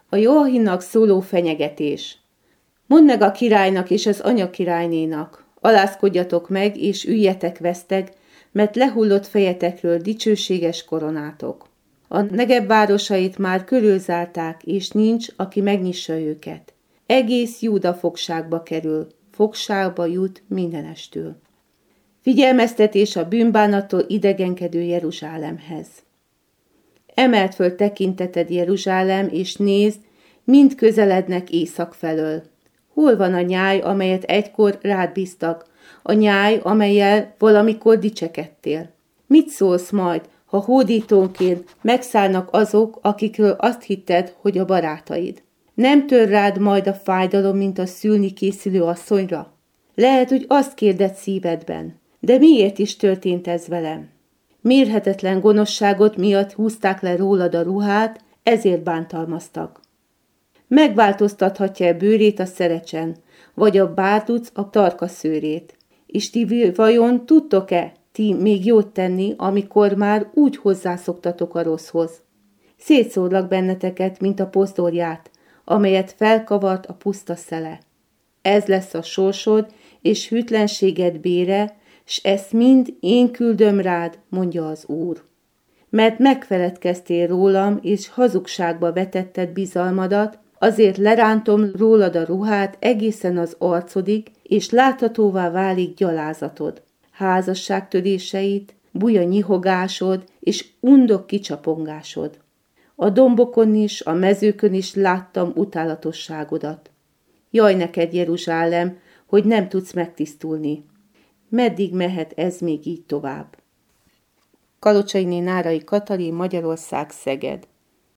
A Joachimnak szóló fenyegetés. Mondd meg a királynak és az anyakirálynénak, alázkodjatok meg és üljetek veszteg, mert lehullott fejetekről dicsőséges koronátok. A Negeb városait már körülzárták, és nincs, aki megnyissa őket. Egész Júda fogságba kerül, fogságba jut mindenestől. Figyelmeztetés a bűnbánattól idegenkedő Jeruzsálemhez. Emeld föl tekinteted Jeruzsálem, és nézd, mind közelednek észak felől. Hol van a nyáj, amelyet egykor rád bíztak, a nyáj, amellyel valamikor dicsekedtél? Mit szólsz majd, ha hódítónként megszállnak azok, akikről azt hitted, hogy a barátaid? Nem tör rád majd a fájdalom, mint a szülni készülő asszonyra? Lehet, hogy azt kérded szívedben, de miért is történt ez velem? Mérhetetlen gonoszságot miatt húzták le rólad a ruhát, ezért bántalmaztak. Megváltoztathatja-e bőrét a szerecsen, vagy a bárduc a tarka szőrét? És ti vajon tudtok-e ti még jót tenni, amikor már úgy hozzászoktatok a rosszhoz? Szétszórlak benneteket, mint a pozdorját, amelyet felkavart a puszta szele. Ez lesz a sorsod és hűtlenséged bére, s ezt mind én küldöm rád, mondja az Úr. Mert megfeledkeztél rólam, és hazugságba vetetted bizalmadat, azért lerántom rólad a ruhát egészen az arcodig, és láthatóvá válik gyalázatod, házasságtöréseit, buja nyihogásod és undok kicsapongásod. A dombokon is, a mezőkön is láttam utálatosságodat. Jaj neked, Jeruzsálem, hogy nem tudsz megtisztulni. Meddig mehet ez még így tovább? Kalocsainé Nárai Katalin, Magyarország, Szeged.